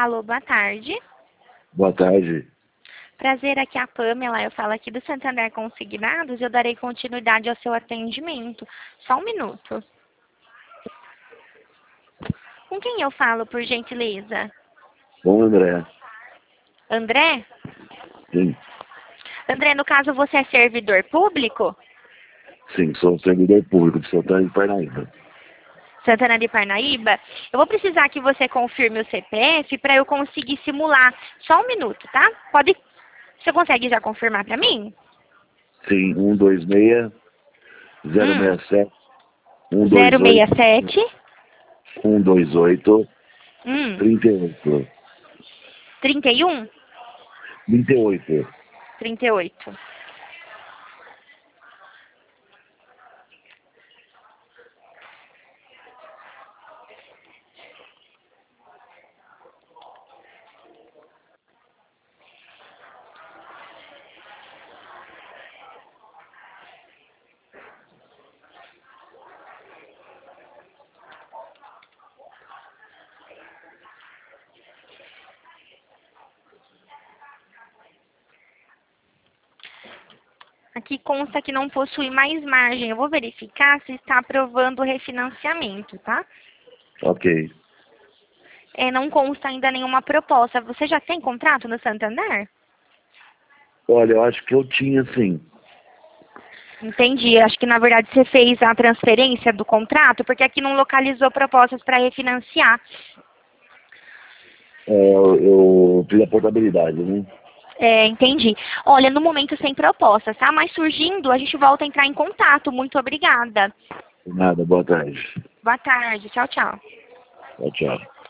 Alô, boa tarde. Boa tarde. Prazer, aqui é a Pamela. Eu falo aqui do Santander Consignados e eu darei continuidade ao seu atendimento. Só um minuto. Com quem eu falo, por gentileza? Bom, André. André? Sim, André, no caso, você é servidor público? sim, sou servidor público de Santana de Parnaíba. Santana de Parnaíba? Eu vou precisar que você confirme o CPF para eu conseguir simular. Só um minuto, tá? Você consegue já confirmar para mim? Sim, 126 Hum. 067 128 067. 128 Hum. 38 31? 38. 38. Aqui consta que não possui mais margem. Eu vou verificar se está aprovando o refinanciamento, tá? Ok. Não consta ainda nenhuma proposta. Você já tem contrato no Santander? Olha, eu acho que eu tinha sim. Entendi. Acho que na verdade você fez a transferência do contrato, porque aqui não localizou propostas para refinanciar. Eu fiz a portabilidade, né? Entendi. Olha, no momento sem propostas, tá? Mas surgindo, a gente volta a entrar em contato. Muito obrigada. Nada, boa tarde. Boa tarde. Tchau, tchau. Tchau, tchau.